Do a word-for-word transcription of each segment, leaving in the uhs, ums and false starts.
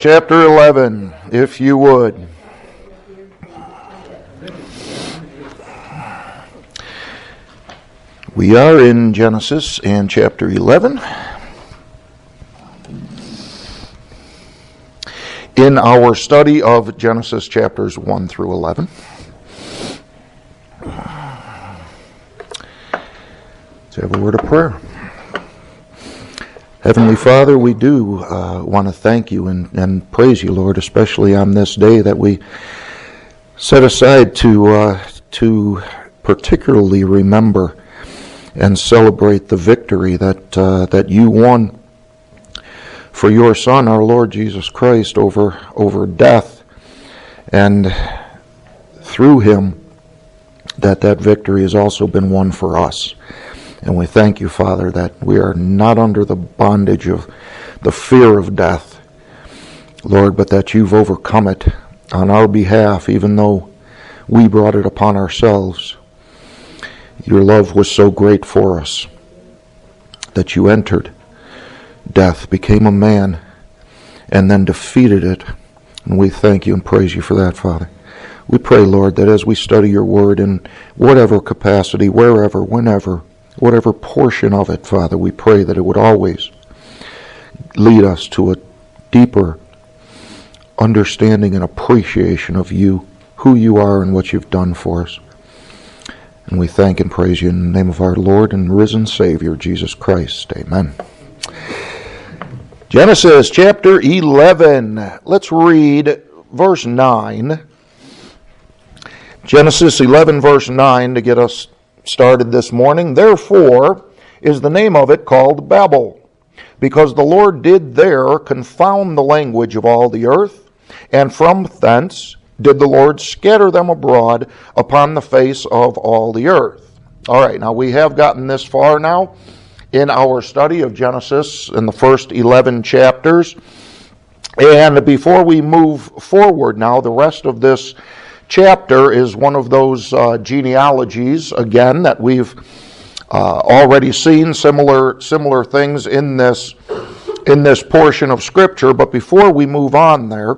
chapter eleven, if you would. We are in Genesis and chapter eleven. In our study of Genesis chapters one through eleven. Let's have a word of prayer. Heavenly Father, we do uh, want to thank you and, and praise you, Lord, especially on this day that we set aside to uh, to particularly remember and celebrate the victory that uh, that you won for your Son, our Lord Jesus Christ, over over death, and through him that that victory has also been won for us. And we thank you, Father, that we are not under the bondage of the fear of death, Lord, but that you've overcome it on our behalf, even though we brought it upon ourselves. Your love was so great for us that you entered death, became a man, and then defeated it. And we thank you and praise you for that, Father. We pray, Lord, that as we study your word in whatever capacity, wherever, whenever, whatever portion of it, Father, we pray that it would always lead us to a deeper understanding and appreciation of you, who you are and what you've done for us. And we thank and praise you in the name of our Lord and risen Savior, Jesus Christ. Amen. Genesis chapter eleven. Let's read verse nine. Genesis eleven, verse nine, to get us started this morning. Therefore is the name of it called Babel, because the Lord did there confound the language of all the earth, and from thence did the Lord scatter them abroad upon the face of all the earth. All right, now we have gotten this far now in our study of Genesis in the first eleven chapters. And before we move forward now, the rest of this chapter is one of those uh, genealogies, again, that we've uh, already seen similar similar things in this in this portion of Scripture. But before we move on there,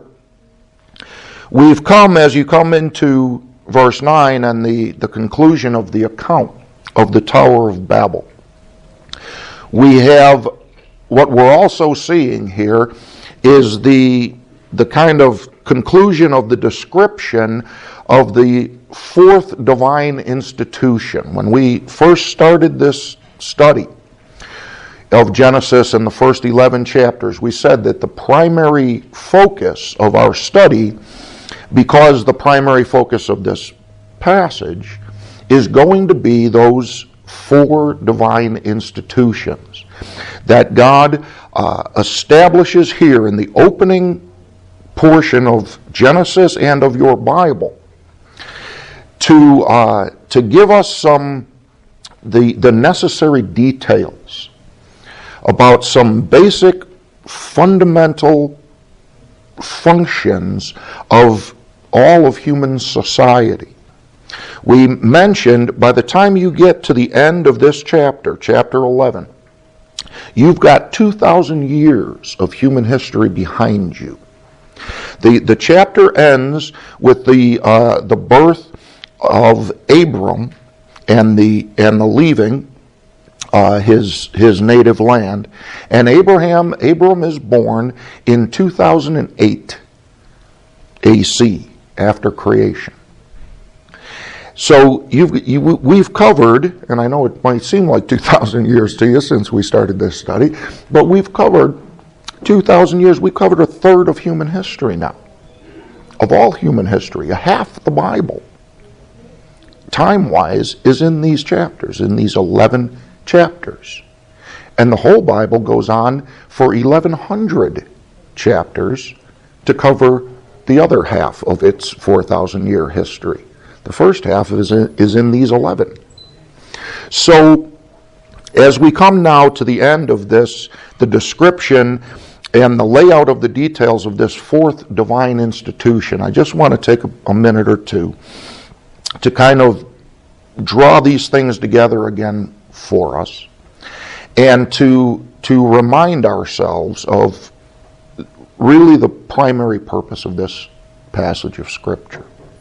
we've come, as you come into verse nine and the, the conclusion of the account of the Tower of Babel, we have what we're also seeing here is the the kind of conclusion of the description of the fourth divine institution. When we first started this study of Genesis in the first eleven chapters, we said that the primary focus of our study, because the primary focus of this passage is going to be those four divine institutions that God uh, establishes here in the opening portion of Genesis and of your Bible to uh, to give us some the the necessary details about some basic fundamental functions of all of human society. We mentioned by the time you get to the end of this chapter, chapter eleven, you've got two thousand years of human history behind you. The the chapter ends with the uh, the birth of Abram and the and the leaving uh, his his native land, and Abraham Abram is born in two thousand eight A C after creation. So you've you, we've covered, and I know it might seem like two thousand years to you since we started this study, but we've covered two thousand years. We've covered a third of human history now. Of all human history, a half the Bible, time-wise, is in these chapters, in these eleven chapters. And the whole Bible goes on for eleven hundred chapters to cover the other half of its four thousand year history. The first half is in, is in these eleven. So, as we come now to the end of this, the description and the layout of the details of this fourth divine institution, I just want to take a, a minute or two to kind of draw these things together again for us, and to to remind ourselves of really the primary purpose of this passage of Scripture.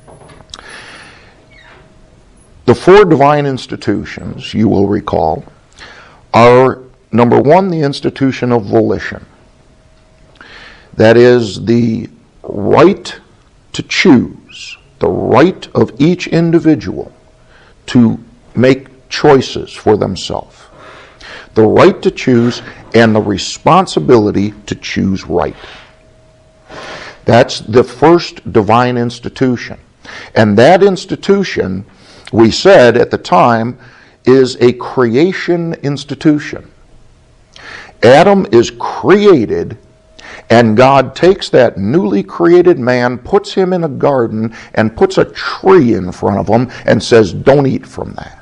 The four divine institutions, you will recall, are, number one, the institution of volition. That is the right to choose, the right of each individual to make choices for themselves. The right to choose and the responsibility to choose right. That's the first divine institution. And that institution, we said at the time, is a creation institution. Adam is created, and God takes that newly created man, puts him in a garden, and puts a tree in front of him and says, don't eat from that.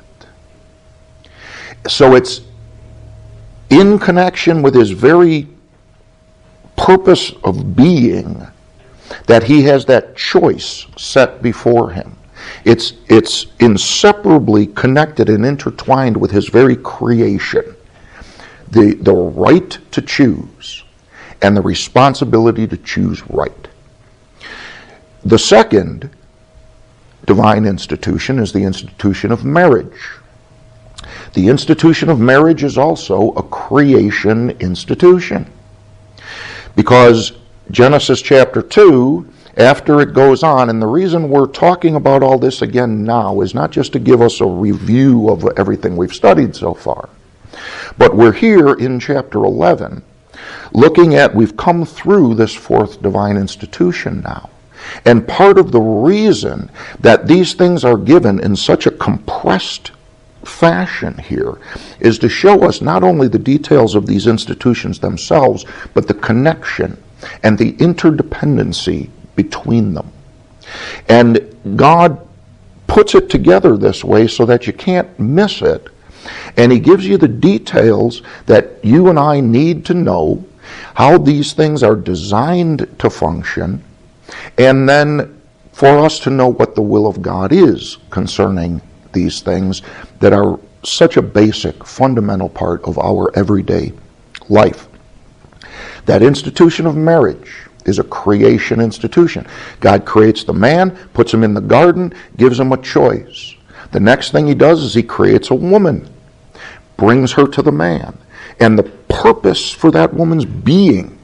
So it's in connection with his very purpose of being that he has that choice set before him. It's, it's inseparably connected and intertwined with his very creation. The, the right to choose and the responsibility to choose right. The second divine institution is the institution of marriage. The institution of marriage is also a creation institution. Because Genesis chapter two, after it goes on, and the reason we're talking about all this again now is not just to give us a review of everything we've studied so far, but we're here in chapter eleven looking at, we've come through this fourth divine institution now. And part of the reason that these things are given in such a compressed fashion here is to show us not only the details of these institutions themselves, but the connection and the interdependency between them. And God puts it together this way so that you can't miss it. And he gives you the details that you and I need to know, how these things are designed to function, and then for us to know what the will of God is concerning these things that are such a basic, fundamental part of our everyday life. That institution of marriage is a creation institution. God creates the man, puts him in the garden, gives him a choice. The next thing he does is he creates a woman, brings her to the man. And the purpose for that woman's being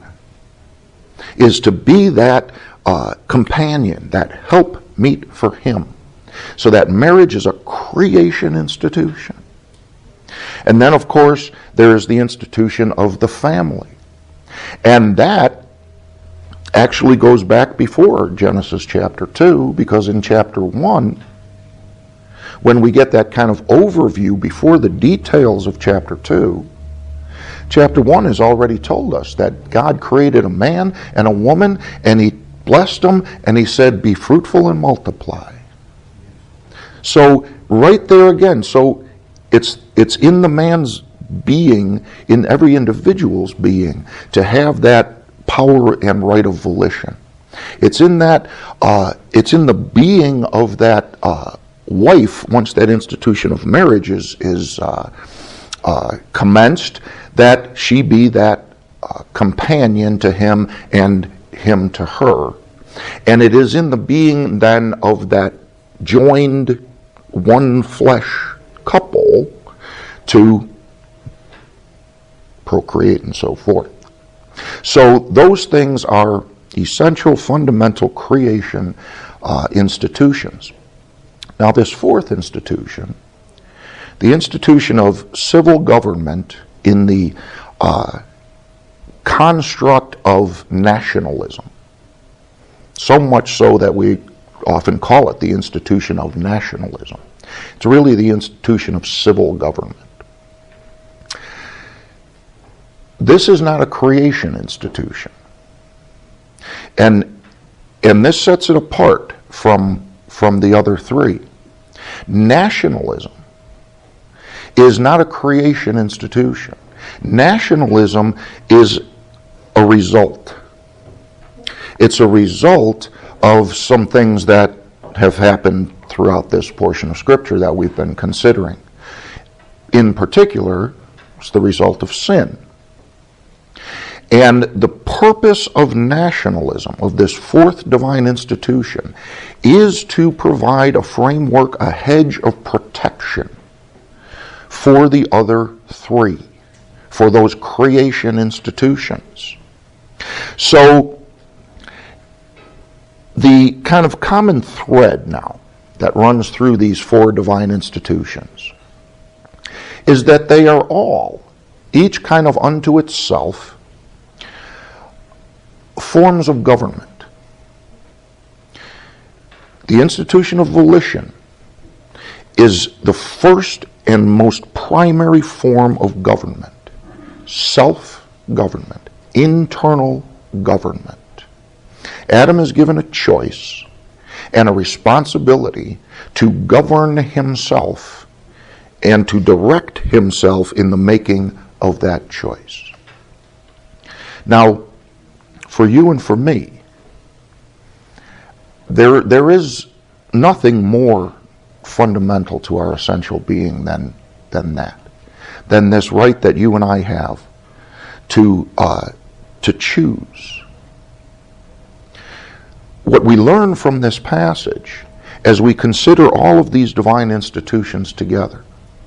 is to be that uh, companion, that helpmeet for him. So that marriage is a creation institution. And then, of course, there is the institution of the family. And that actually goes back before Genesis chapter two, because in chapter one, when we get that kind of overview before the details of chapter two, chapter one has already told us that God created a man and a woman, and he blessed them, and he said, be fruitful and multiply. So right there again, so it's it's in the man's being, in every individual's being, to have that power and right of volition. It's in that, uh, it's in the being of that uh, wife, once that institution of marriage is, is uh, uh, commenced, that she be that uh, companion to him and him to her. And it is in the being then of that joined one flesh couple to procreate and so forth. So those things are essential, fundamental creation uh, institutions. Now this fourth institution, the institution of civil government in the uh, construct of nationalism, so much so that we often call it the institution of nationalism. It's really the institution of civil government. This is not a creation institution. And, and this sets it apart from, from the other three. Nationalism is not a creation institution. Nationalism is a result. It's a result of some things that have happened throughout this portion of Scripture that we've been considering. In particular, it's the result of sin. And the purpose of nationalism, of this fourth divine institution, is to provide a framework, a hedge of protection for the other three, for those creation institutions. So, the kind of common thread now that runs through these four divine institutions is that they are all, each kind of unto itself, forms of government. The institution of volition is the first and most primary form of government. Self-government, internal government. Adam is given a choice and a responsibility to govern himself and to direct himself in the making of that choice. Now, for you and for me, there, there is nothing more fundamental to our essential being than, than that, than this right that you and I have to, uh, to choose. What we learn from this passage, as we consider all of these divine institutions together,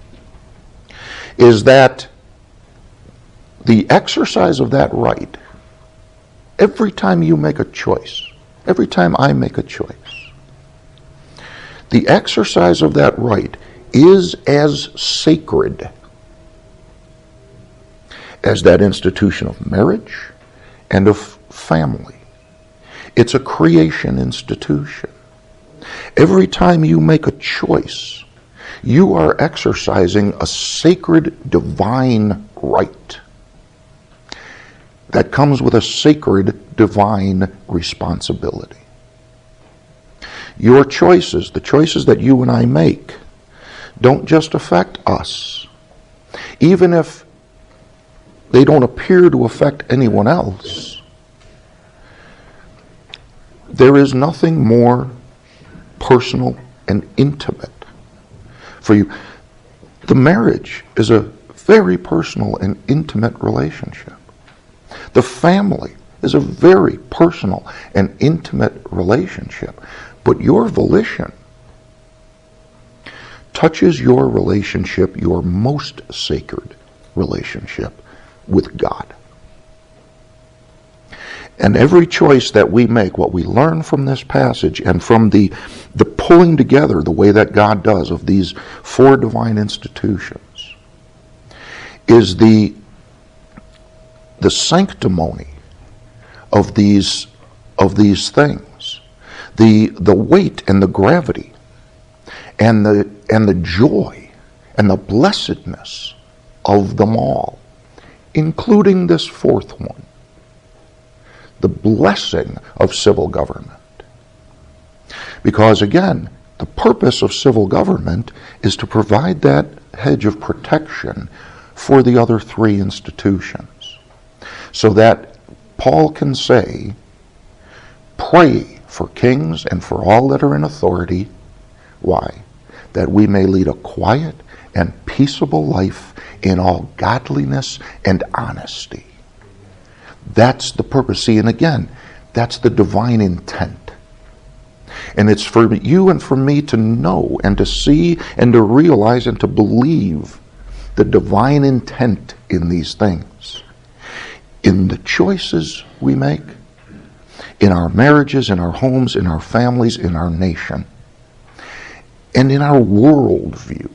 is that the exercise of that right, every time you make a choice, every time I make a choice, the exercise of that right is as sacred as that institution of marriage and of family. It's a creation institution. Every time you make a choice, you are exercising a sacred divine right that comes with a sacred divine responsibility. Your choices, the choices that you and I make, don't just affect us. Even if they don't appear to affect anyone else, there is nothing more personal and intimate for you. The marriage is a very personal and intimate relationship. The family is a very personal and intimate relationship. But your volition touches your relationship, your most sacred relationship with God. And every choice that we make, what we learn from this passage and from the, the pulling together, the way that God does, of these four divine institutions, is the, the sanctimony of these, of these things, the, the weight and the gravity and the, and the joy and the blessedness of them all, including this fourth one, the blessing of civil government. Because again, the purpose of civil government is to provide that hedge of protection for the other three institutions, so that Paul can say, pray for kings and for all that are in authority. Why? That we may lead a quiet and peaceable life in all godliness and honesty. That's the purpose. See, and again, that's the divine intent. And it's for you and for me to know and to see and to realize and to believe the divine intent in these things. In the choices we make, in our marriages, in our homes, in our families, in our nation, and in our worldview.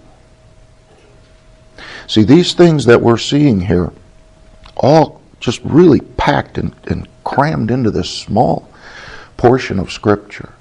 See, these things that we're seeing here, all just really packed and, and crammed into this small portion of Scripture,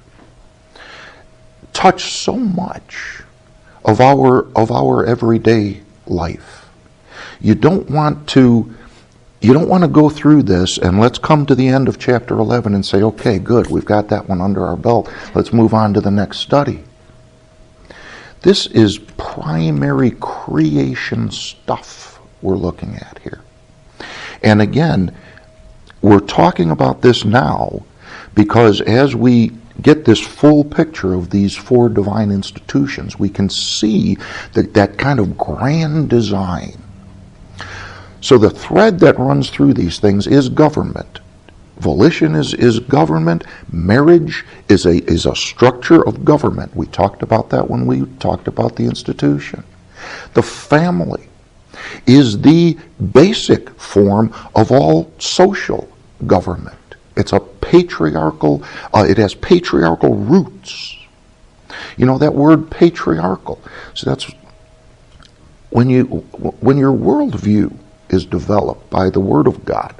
touch so much of our of our everyday life. You don't want to you don't want to go through this and let's come to the end of chapter eleven and say, okay, good, we've got that one under our belt. Let's move on to the next study. This is primary creation stuff we're looking at here. And again, we're talking about this now because as we get this full picture of these four divine institutions, we can see that that kind of grand design So the thread that runs through these things is government. Volition is, is government. Marriage is a, is a structure of government. We talked about that when we talked about the institution. The family is the basic form of all social government. It's a patriarchal, uh, it has patriarchal roots. You know, that word patriarchal. So that's when you when your worldview is developed by the Word of God,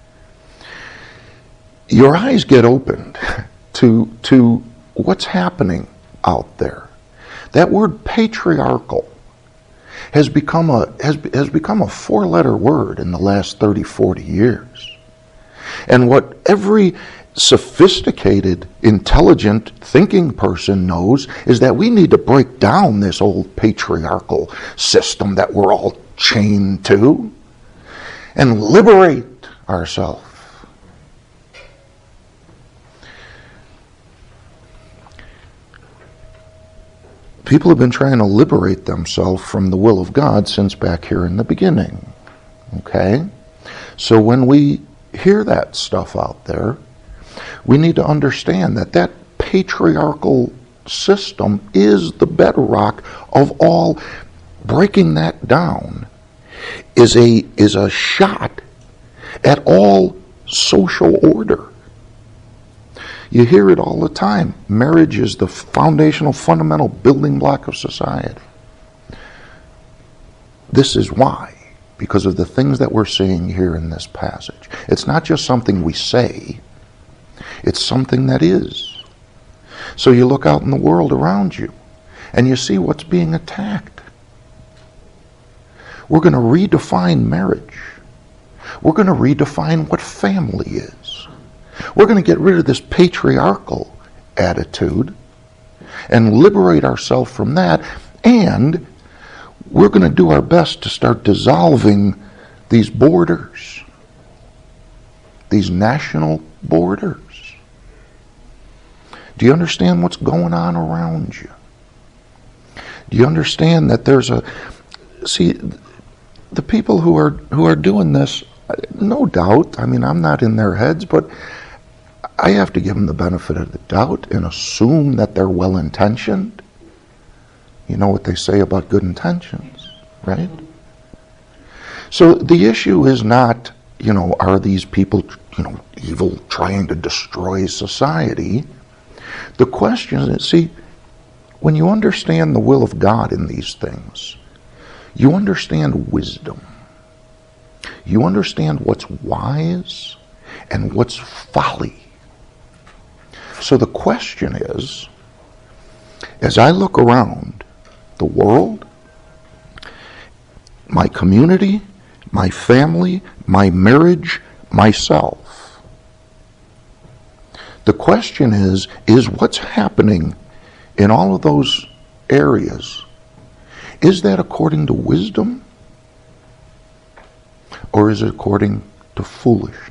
your eyes get opened to to what's happening out there. That word patriarchal has become a has has become a four-letter word in the last thirty, forty years. And what every sophisticated, intelligent, thinking person knows is that we need to break down this old patriarchal system that we're all chained to and liberate ourselves. People have been trying to liberate themselves from the will of God since back here in the beginning. Okay? So when we hear that stuff out there, we need to understand that that patriarchal system is the bedrock of all. Breaking that down is a is a shot at all social order. You hear it all the time. Marriage is the foundational, fundamental building block of society. This is why, because of the things that we're seeing here in this passage. It's not just something we say, it's something that is. So you look out in the world around you, and you see what's being attacked. We're going to redefine marriage. We're going to redefine what family is. We're going to get rid of this patriarchal attitude and liberate ourselves from that, and we're going to do our best to start dissolving these borders, these national borders. Do you understand what's going on around you? Do you understand that there's a... See, the people who are who are doing this, no doubt, I mean, I'm not in their heads, but I have to give them the benefit of the doubt and assume that they're well-intentioned. You know what they say about good intentions, right? So the issue is not, you know, are these people, you know, evil, trying to destroy society? The question is, see, when you understand the will of God in these things, you understand wisdom. You understand what's wise and what's folly. So the question is, as I look around the world, my community, my family, my marriage, myself, the question is, is what's happening in all of those areas, is that according to wisdom, or is it according to foolishness?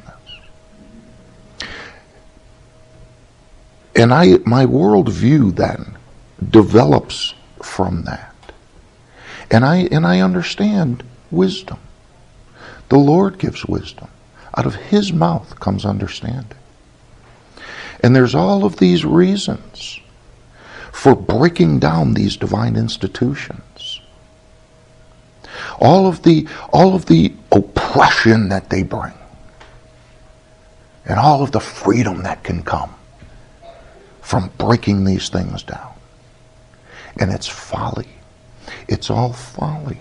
And I, my worldview then develops from that. And I, and I understand wisdom. The Lord gives wisdom. Out of His mouth comes understanding. And there's all of these reasons for breaking down these divine institutions. All of the, all of the oppression that they bring. And all of the freedom that can come from breaking these things down. And it's folly. It's all folly.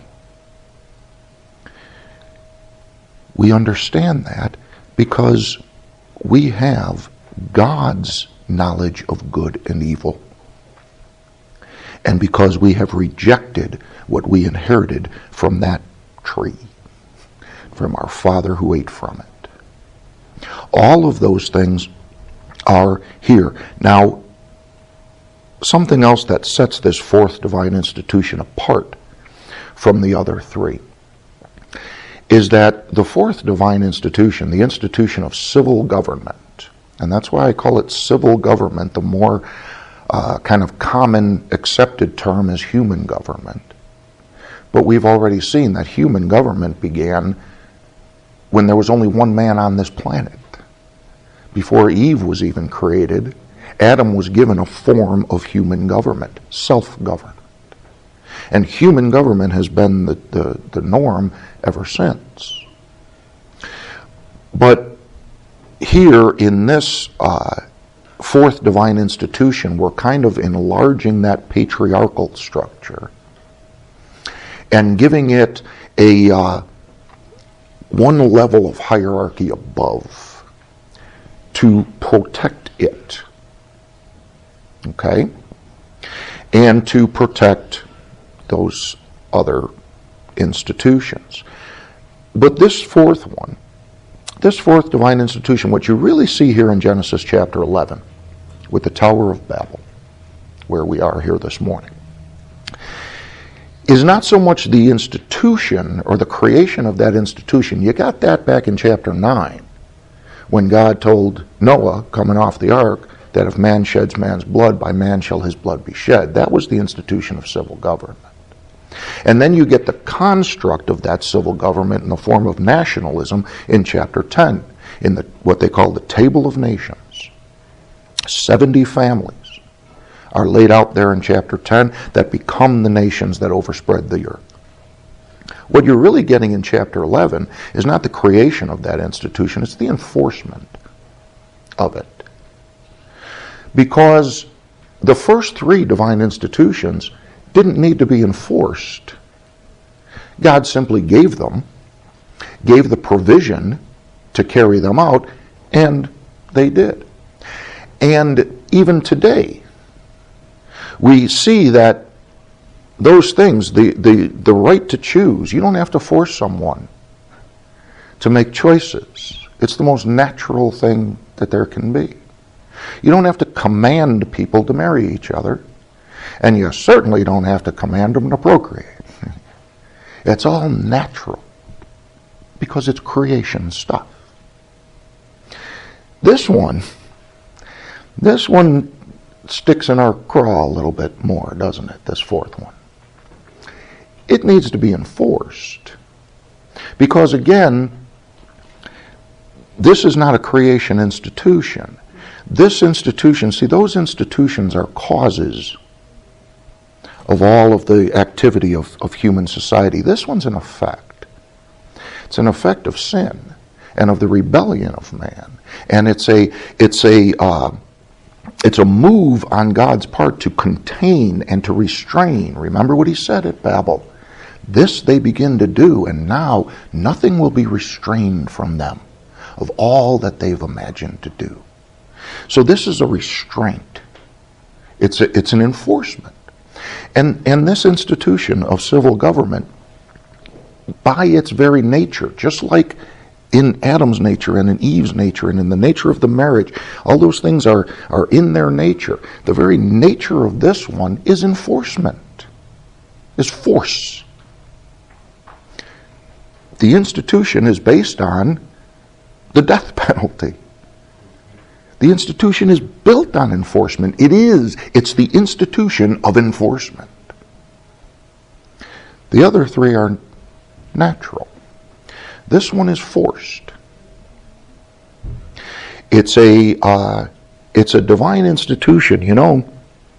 We understand that because we have God's knowledge of good and evil. And because we have rejected what we inherited from that tree, from our father who ate from it. All of those things are here. Now, something else that sets this fourth divine institution apart from the other three is that the fourth divine institution, the institution of civil government, and that's why I call it civil government, the more uh, kind of common accepted term is human government. But we've already seen that human government began when there was only one man on this planet. Before Eve was even created, Adam was given a form of human government, self-government. And human government has been the, the, the norm ever since. But here in this uh, fourth divine institution, we're kind of enlarging that patriarchal structure and giving it a uh, one level of hierarchy above to protect it. Okay? And to protect those other institutions. But this fourth one, this fourth divine institution, what you really see here in Genesis chapter eleven, with the Tower of Babel, where we are here this morning, is not so much the institution or the creation of that institution. You got that back in chapter nine, when God told Noah, coming off the ark, that if man sheds man's blood, by man shall his blood be shed. That was the institution of civil government. And then you get the construct of that civil government in the form of nationalism in chapter ten, in the what they call the Table of Nations. seventy families are laid out there in chapter ten that become the nations that overspread the earth. What you're really getting in chapter eleven is not the creation of that institution, it's the enforcement of it. Because the first three divine institutions didn't need to be enforced. God simply gave them, gave the provision to carry them out, and they did. And even today, we see that those things, the, the, the right to choose, you don't have to force someone to make choices. It's the most natural thing that there can be. You don't have to command people to marry each other. And you certainly don't have to command them to procreate. It's all natural because it's creation stuff. This one, this one sticks in our craw a little bit more, doesn't it, this fourth one? It needs to be enforced. Because again, this is not a creation institution. This institution, see, those institutions are causes of all of the activity of, of human society. This one's an effect. It's an effect of sin and of the rebellion of man. And it's a it's a uh, it's a move on God's part to contain and to restrain. Remember what he said at Babel. This they begin to do, and now nothing will be restrained from them of all that they've imagined to do. So this is a restraint. It's a, it's an enforcement. And, and this institution of civil government, by its very nature, just like in Adam's nature and in Eve's nature and in the nature of the marriage, all those things are, are in their nature. The very nature of this one is enforcement, is force. The institution is based on the death penalty. The institution is built on enforcement. It is. It's the institution of enforcement. The other three are natural. This one is forced. It's a uh, it's a divine institution. You know,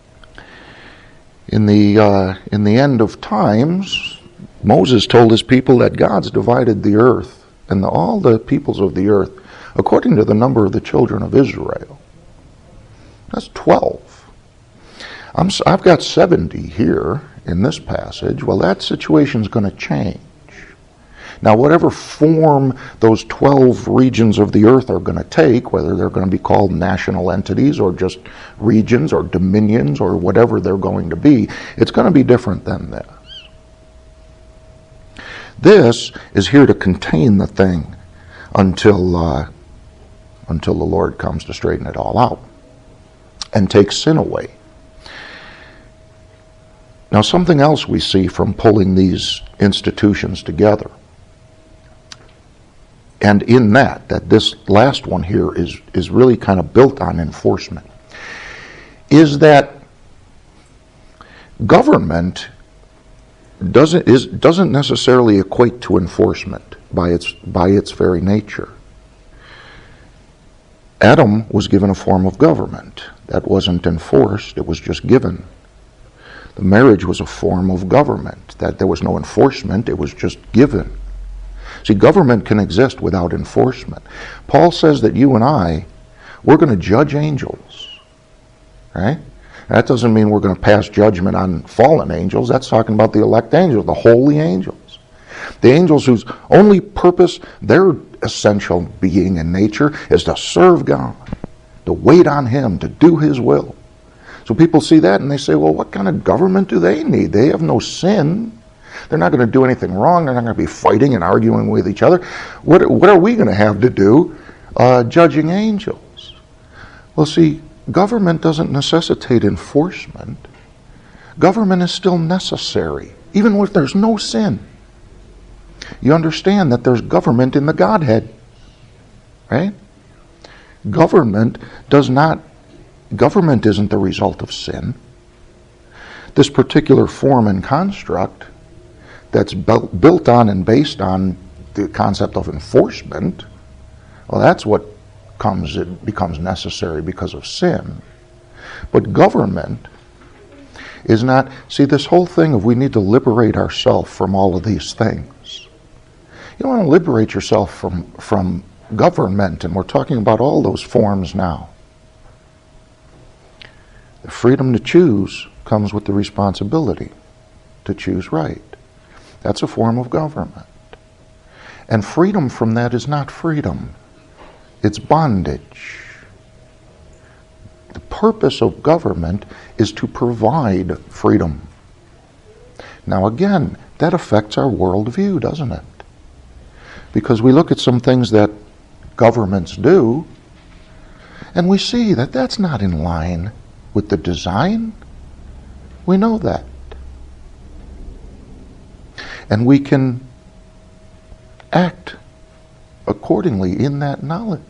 in the uh, in the end of times, Moses told his people that God's divided the earth and the, all the peoples of the earth according to the number of the children of Israel. That's twelve. I'm, I've got seventy here in this passage. Well, that situation's going to change. Now, whatever form those twelve regions of the earth are going to take, whether they're going to be called national entities or just regions or dominions or whatever they're going to be, it's going to be different than this. This is here to contain the thing until uh, until the Lord comes to straighten it all out and take sin away. Now, something else we see from pulling these institutions together, and in that, that this last one here is, is really kind of built on enforcement, is that government doesn't, is, doesn't necessarily equate to enforcement. by its, by its very nature. Adam was given a form of government. That wasn't enforced, it was just given. The marriage was a form of government. That there was no enforcement, it was just given. See, government can exist without enforcement. Paul says that you and I, we're going to judge angels. Right? That doesn't mean we're going to pass judgment on fallen angels. That's talking about the elect angels, the holy angels. The angels whose only purpose, their essential being and nature, is to serve God, to wait on Him, to do His will. So people see that and they say, well, what kind of government do they need? They have no sin. They're not going to do anything wrong. They're not going to be fighting and arguing with each other. What, what are we going to have to do uh, judging angels? Well, see, government doesn't necessitate enforcement. Government is still necessary, even if there's no sin. You understand that there's government in the Godhead, right? Government does not, government isn't the result of sin. This particular form and construct that's built, built on and based on the concept of enforcement, well, that's what comes, it becomes necessary because of sin. But government is not, see, this whole thing of we need to liberate ourselves from all of these things. You don't want to liberate yourself from, from government, and we're talking about all those forms now. The freedom to choose comes with the responsibility to choose right. That's a form of government. And freedom from that is not freedom. It's bondage. The purpose of government is to provide freedom. Now again, that affects our worldview, doesn't it? Because we look at some things that governments do, and we see that that's not in line with the design. We know that. And we can act accordingly in that knowledge.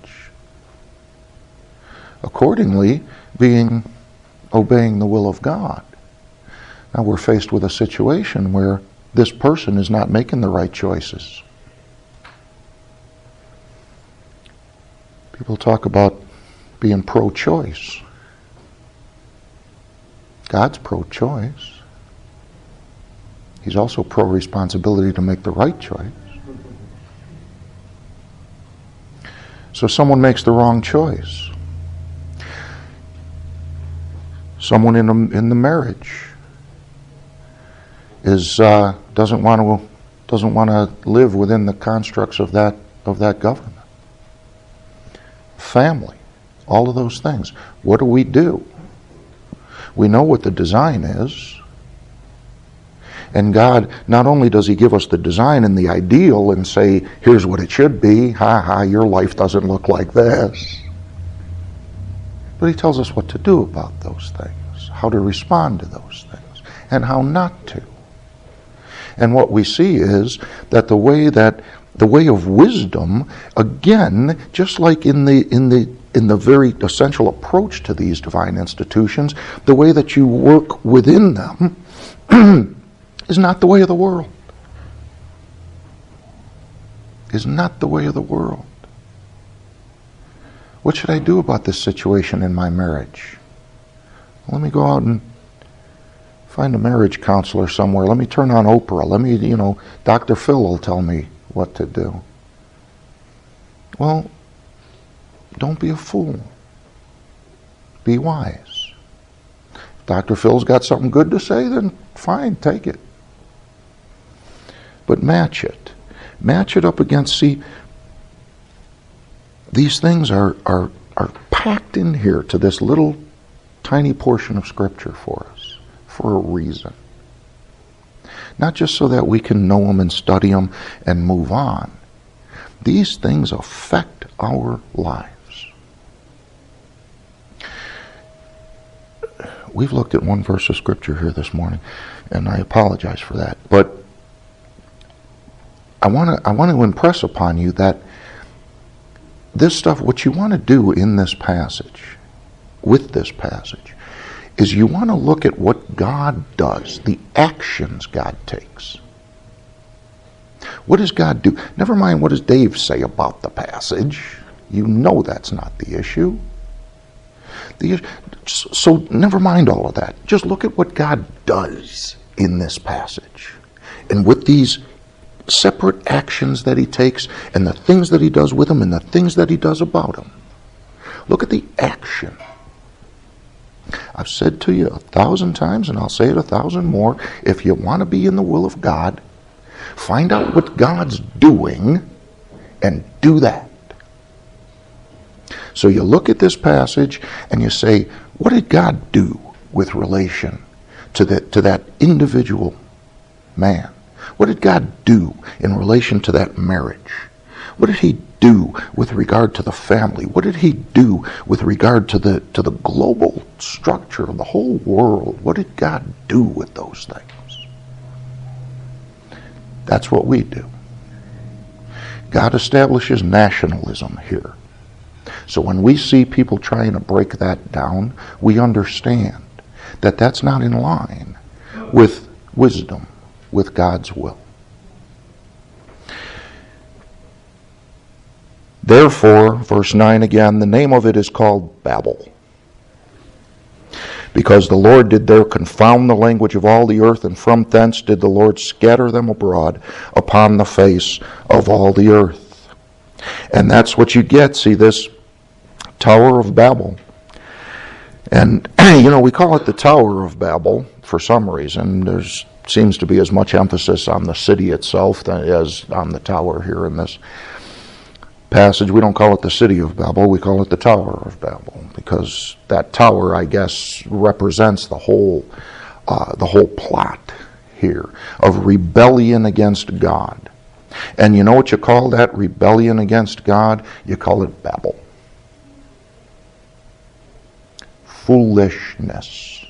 Accordingly, being obeying the will of God. Now we're faced with a situation where this person is not making the right choices. People talk about being pro-choice. God's pro-choice. He's also pro-responsibility to make the right choice. So someone makes the wrong choice. Someone in, a, in the marriage is uh, doesn't want to doesn't want to live within the constructs of that of that government. Family, all of those things. What do we do? We know what the design is. And God, not only does He give us the design and the ideal and say, here's what it should be, ha ha, your life doesn't look like this. But He tells us what to do about those things, how to respond to those things, and how not to. And what we see is that the way that the way of wisdom, again, just like in the in the in the very essential approach to these divine institutions, the way that you work within them is not the way of the world. Is not the way of the world. What should I do about this situation in my marriage? Well, let me go out and find a marriage counselor somewhere. Let me turn on Oprah. Let me, you know, Doctor Phil will tell me what to do. Well, don't be a fool. Be wise. If Doctor Phil's got something good to say, then fine, take it. But match it. Match it up against, see, these things are, are, are packed in here to this little tiny portion of Scripture for us, for a reason. Not just so that we can know them and study them and move on. These things affect our lives. We've looked at one verse of Scripture here this morning, and I apologize for that. But I want to I want to impress upon you that this stuff, what you want to do in this passage, with this passage, is you want to look at what God does, the actions God takes. What does God do? Never mind what does Dave say about the passage. You know that's not the issue. The, so never mind all of that. Just look at what God does in this passage. And with these separate actions that he takes, and the things that he does with them, and the things that he does about them. Look at the action. I've said to you a thousand times, and I'll say it a thousand more, if you want to be in the will of God, find out what God's doing and do that. So you look at this passage and you say, what did God do with relation to that, to that individual man? What did God do in relation to that marriage? What did he do with regard to the family? What did he do with regard to the to the global structure of the whole world? What did God do with those things? That's what we do. God establishes nationalism here. So when we see people trying to break that down, we understand that that's not in line with wisdom, with God's will. Therefore, verse nine again, the name of it is called Babel, because the Lord did there confound the language of all the earth, and from thence did the Lord scatter them abroad upon the face of all the earth. And that's what you get. See, this Tower of Babel. And, you know, we call it the Tower of Babel for some reason. There seems to be as much emphasis on the city itself as on the tower here in this passage. We don't call it the city of Babel, we call it the Tower of Babel, because that tower, I guess, represents the whole uh, the whole plot here of rebellion against God. And you know what you call that rebellion against God? You call it Babel. Foolishness.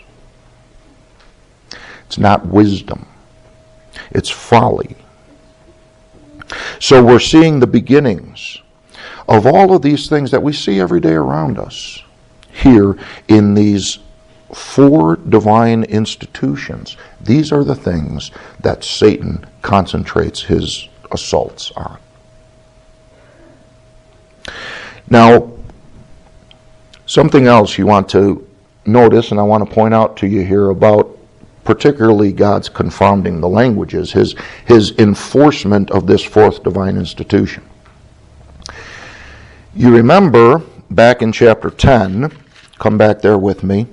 It's not wisdom. It's folly. So we're seeing the beginnings of all of these things that we see every day around us here in these four divine institutions. These are the things that Satan concentrates his assaults on. Now, something else you want to notice, and I want to point out to you here about particularly God's confounding the languages, his, his enforcement of this fourth divine institution. You remember back in chapter ten, come back there with me,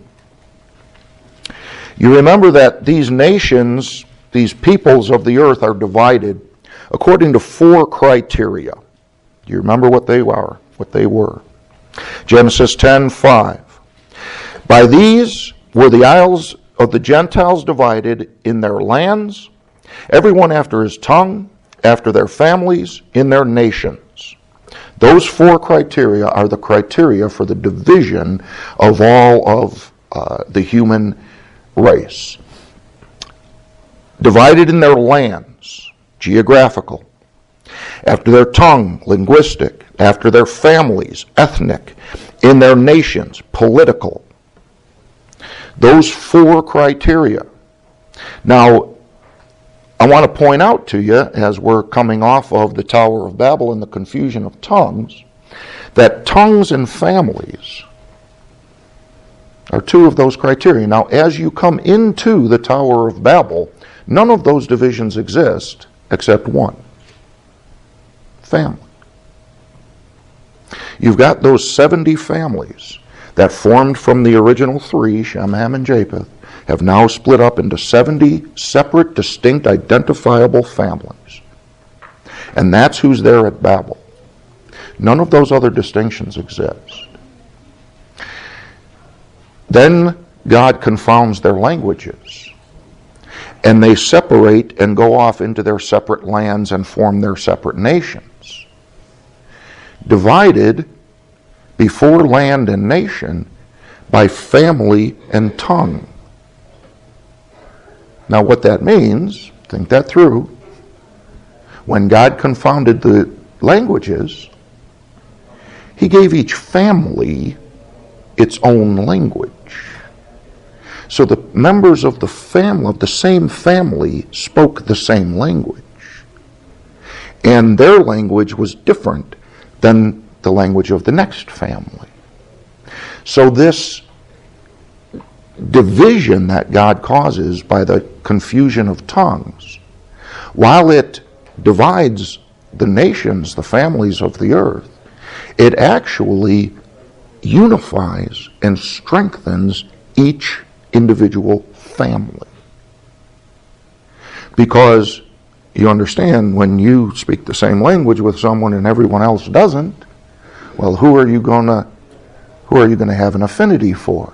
you remember that these nations, these peoples of the earth are divided according to four criteria. Do you remember what they are, what they were? Genesis ten five. By these were the isles of the Gentiles divided in their lands, everyone after his tongue, after their families, in their nations. Those four criteria are the criteria for the division of all of uh, the human race. Divided in their lands, geographical, after their tongue, linguistic, after their families, ethnic, in their nations, political. Those four criteria. Now, I want to point out to you, as we're coming off of the Tower of Babel and the confusion of tongues, that tongues and families are two of those criteria. Now, as you come into the Tower of Babel, none of those divisions exist except one. Family. You've got those seventy families that formed from the original three, Shem, Ham, and Japheth, have now split up into seventy separate, distinct, identifiable families. And that's who's there at Babel. None of those other distinctions exist. Then God confounds their languages, and they separate and go off into their separate lands and form their separate nations. Divided before land and nation by family and tongue. Now what that means, think that through. When God confounded the languages, he gave each family its own language. So the members of the family, of the same family, spoke the same language. And their language was different than the language of the next family. So this division that God causes by the confusion of tongues, while it divides the nations, the families of the earth, it actually unifies and strengthens each individual family. Because you understand, when you speak the same language with someone and everyone else doesn't, well, who are you gonna who are you gonna have an affinity for?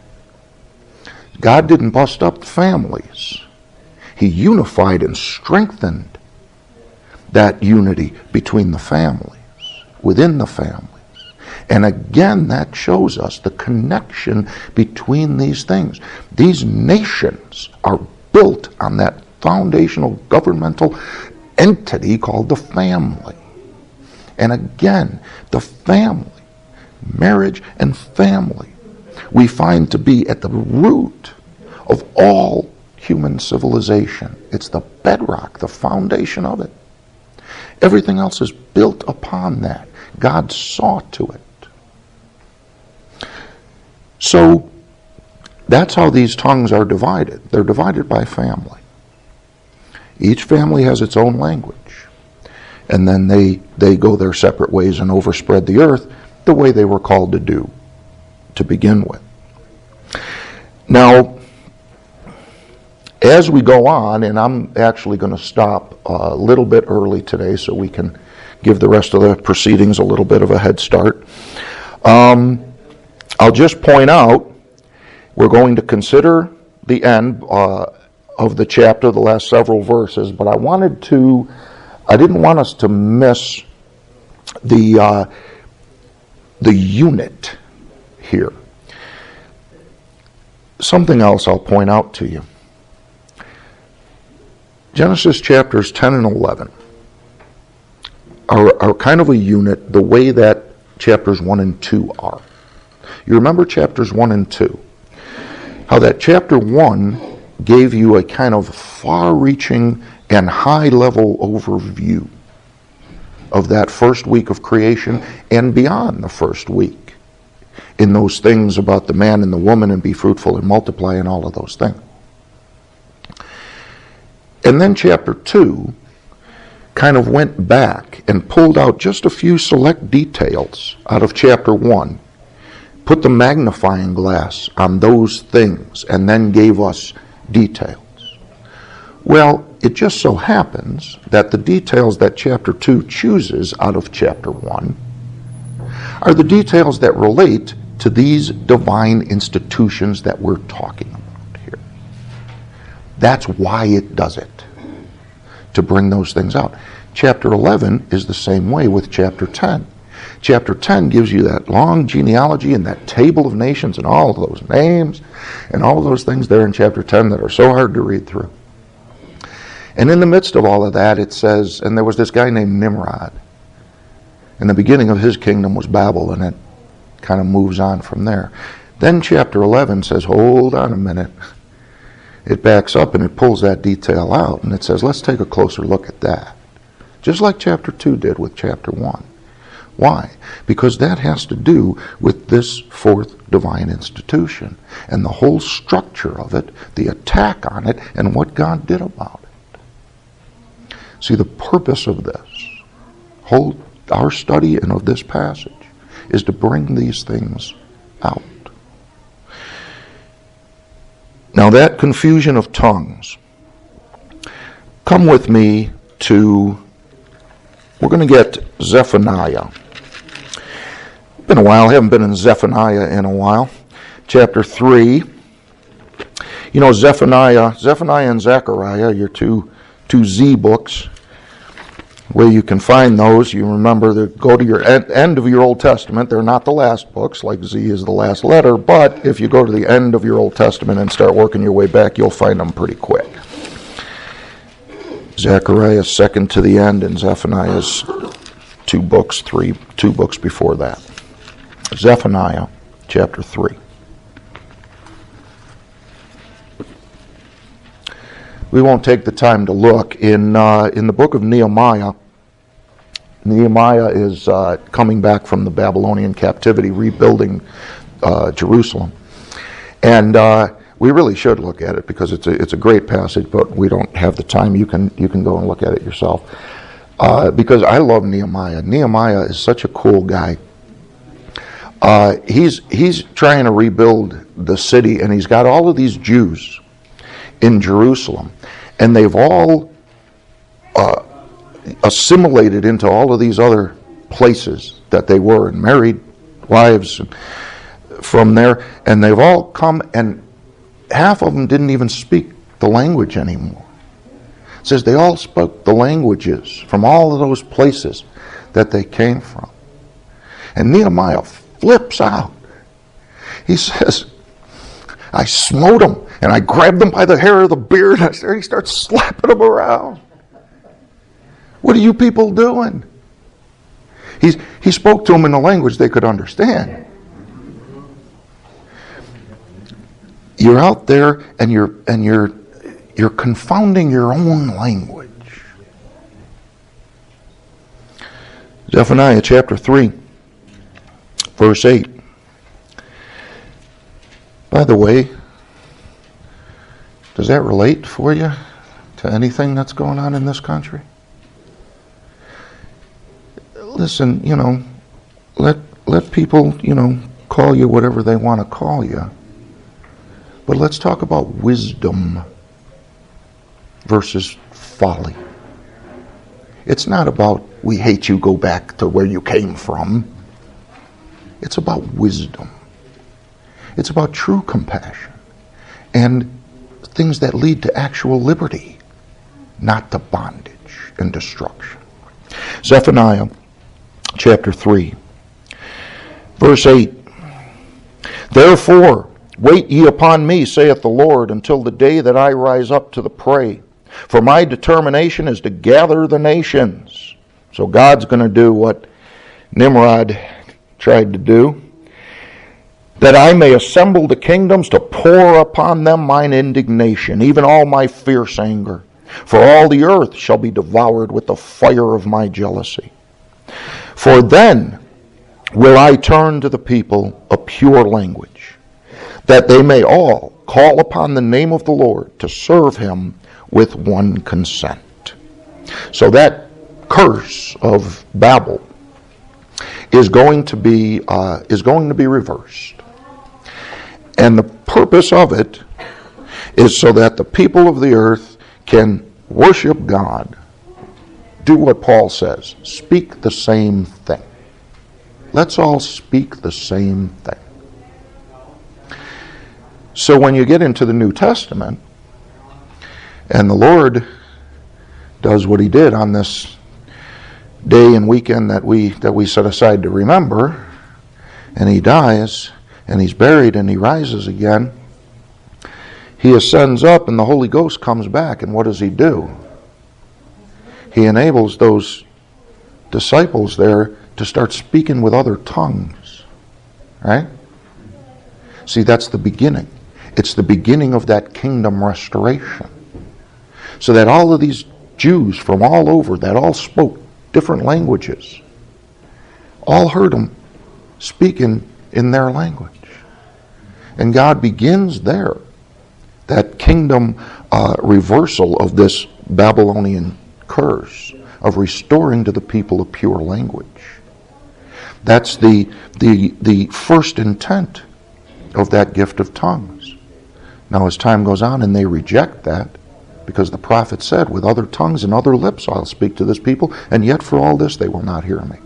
God didn't bust up the families. He unified and strengthened that unity between the families, within the families. And again, that shows us the connection between these things. These nations are built on that foundational governmental entity called the family. And again, the family, marriage and family, we find to be at the root of all human civilization. It's the bedrock, the foundation of it. Everything else is built upon that. God saw to it. So that's how these tongues are divided. They're divided by family. Each family has its own language. And then they, they go their separate ways and overspread the earth the way they were called to do to begin with. Now, as we go on, and I'm actually going to stop a little bit early today so we can give the rest of the proceedings a little bit of a head start. Um, I'll just point out, we're going to consider the end uh, of the chapter, the last several verses, but I wanted to, I didn't want us to miss the, uh, the unit here. Something else I'll point out to you. Genesis chapters ten and eleven are, are kind of a unit the way that chapters one and two are. You remember chapters one and two. How that chapter one gave you a kind of far-reaching and high-level overview of that first week of creation and beyond the first week, in those things about the man and the woman and be fruitful and multiply and all of those things. And then chapter two kind of went back and pulled out just a few select details out of chapter one, put the magnifying glass on those things, and then gave us details. Well, it just so happens that the details that chapter two chooses out of chapter one are the details that relate to these divine institutions that we're talking about here. That's why it does it, to bring those things out. Chapter eleven is the same way with chapter ten. Chapter ten gives you that long genealogy and that table of nations and all of those names and all of those things there in chapter ten that are so hard to read through. And in the midst of all of that, it says, and there was this guy named Nimrod. And the beginning of his kingdom was Babel, and it kind of moves on from there. Then chapter eleven says, hold on a minute. It backs up and it pulls that detail out, and it says, let's take a closer look at that. Just like chapter two did with chapter one. Why? Because that has to do with this fourth divine institution and the whole structure of it, the attack on it, and what God did about it. See, the purpose of this, whole our study and of this passage, is to bring these things out. Now, that confusion of tongues. Come with me to, we're going to get Zephaniah. Been a while, haven't been in Zephaniah in a while. Chapter three. You know, Zephaniah, Zephaniah and Zechariah, your two two Z books. Where you can find those, you remember that go to your end, end of your Old Testament. They're not the last books, like Z is the last letter, but if you go to the end of your Old Testament and start working your way back, you'll find them pretty quick. Zechariah's second to the end, and Zephaniah's two books, three, two books before that. Zephaniah chapter three. We won't take the time to look. In uh, in the book of Nehemiah, Nehemiah is uh, coming back from the Babylonian captivity, rebuilding uh, Jerusalem. And uh, we really should look at it because it's a, it's a great passage, but we don't have the time. You can, you can go and look at it yourself. Uh, because I love Nehemiah. Nehemiah is such a cool guy. Uh, he's he's trying to rebuild the city, and he's got all of these Jews in Jerusalem, and they've all uh, assimilated into all of these other places that they were, and married wives from there, and they've all come, and half of them didn't even speak the language anymore. It says they all spoke the languages from all of those places that they came from. And Nehemiah flips out. He says, I smote them, and I grabbed them by the hair of the beard, and he starts slapping them around. What are you people doing? He's, he spoke to them in a language they could understand. You're out there, and you're and you're you're confounding your own language. Zephaniah chapter three. Verse eight. By the way, does that relate for you to anything that's going on in this country? Listen, you know, let let people, you know, call you whatever they want to call you. But let's talk about wisdom versus folly. It's not about we hate you, go back to where you came from. It's about wisdom. It's about true compassion and things that lead to actual liberty, not to bondage and destruction. Zephaniah chapter three, verse eight. Therefore, wait ye upon me, saith the Lord, until the day that I rise up to the prey. For my determination is to gather the nations. So God's going to do what Nimrod tried to do, that I may assemble the kingdoms to pour upon them mine indignation, even all my fierce anger. For all the earth shall be devoured with the fire of my jealousy. For then will I turn to the people a pure language, that they may all call upon the name of the Lord to serve him with one consent. So that curse of Babel is going to be uh, is going to be reversed. And the purpose of it is so that the people of the earth can worship God, do what Paul says, speak the same thing. Let's all speak the same thing. So when you get into the New Testament, and the Lord does what he did on this day and weekend that we that we set aside to remember, and he dies, and he's buried, and he rises again, he ascends up, and the Holy Ghost comes back, and what does he do? He enables those disciples there to start speaking with other tongues. Right? See, that's the beginning. It's the beginning of that kingdom restoration. So that all of these Jews from all over that all spoke different languages, all heard them speaking in their language. And God begins there, that kingdom uh, reversal of this Babylonian curse of restoring to the people a pure language. That's the, the, the first intent of that gift of tongues. Now as time goes on and they reject that, because the prophet said, with other tongues and other lips I'll speak to this people, and yet for all this they will not hear me.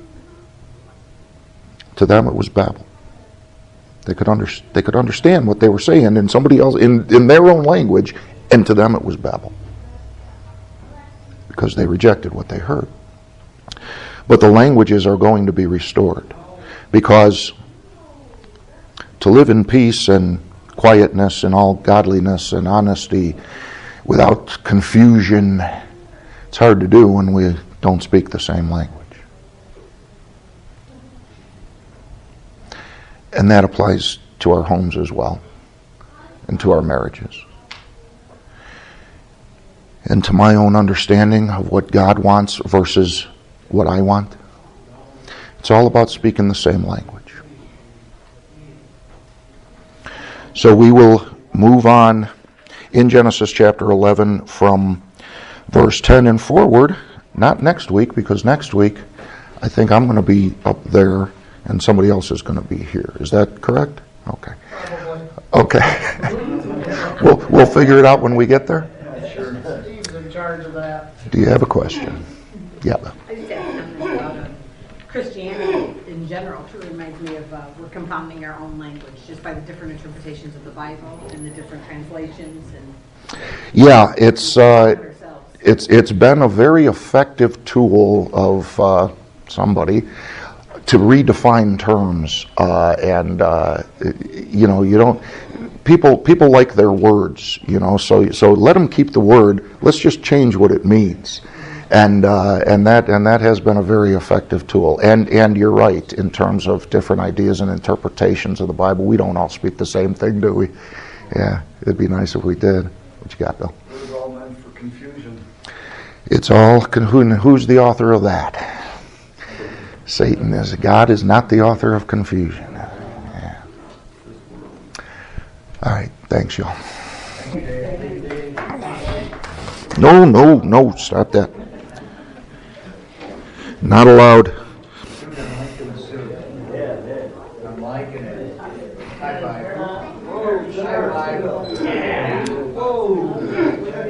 To them it was Babel. They could, under, they could understand what they were saying in somebody else, in, in their own language, and to them it was Babel. Because they rejected what they heard. But the languages are going to be restored. Because to live in peace and quietness and all godliness and honesty without confusion, it's hard to do when we don't speak the same language. And that applies to our homes as well, and to our marriages. And to my own understanding of what God wants versus what I want. It's all about speaking the same language. So we will move on in Genesis chapter eleven from verse ten and forward. Not next week, because next week I think I'm going to be up there and somebody else is going to be here. Is that correct? Okay. Okay. we'll, we'll figure it out when we get there. Steve's in charge of that. Do you have a question? Yeah. I just have something about uh, Christianity in general. Too reminds me of uh, we're compounding our own language just by the different interpretations of the Bible and the different translations and. Yeah, it's uh, ourselves. it's it's been a very effective tool of uh, somebody to redefine terms, uh, and uh, you know, you don't. People people like their words, you know. So so let them keep the word. Let's just change what it means, and uh, and that and that has been a very effective tool. And and you're right in terms of different ideas and interpretations of the Bible. We don't all speak the same thing, do we? Yeah, it'd be nice if we did. What you got, Bill? It was all meant for confusion. It's all. Who, who's the author of that? Satan is. God is not the author of confusion. Yeah. All right. Thanks, y'all. No, no, no. Stop that. Not allowed. I'm liking it. High five. High five.